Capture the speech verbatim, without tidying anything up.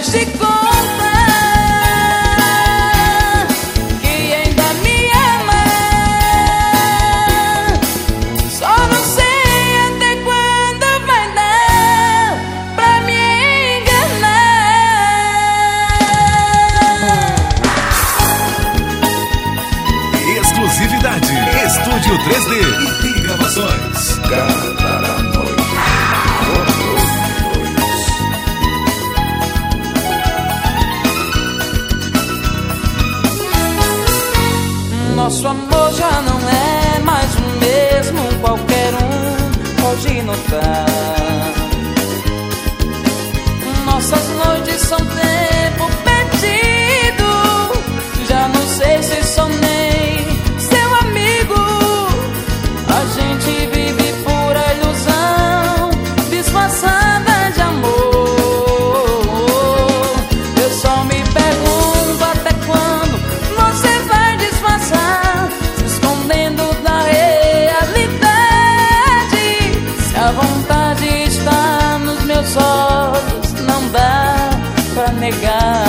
faz de conta que ainda me ama. Só não sei até quando vai dar pra me enganar. Exclusividade Estúdio três D e Gravações. Nosso amor já não é mais o mesmo, qualquer um pode notar. Nossas noites são tempo perdido, já não sei se sou nem seu amigo. A gente vive pura ilusão, disfarçada de amor. Eu só me pergunto até quando você vai disfarçar, se escondendo da realidade. Se a vontade está nos meus olhos, não dá pra negar.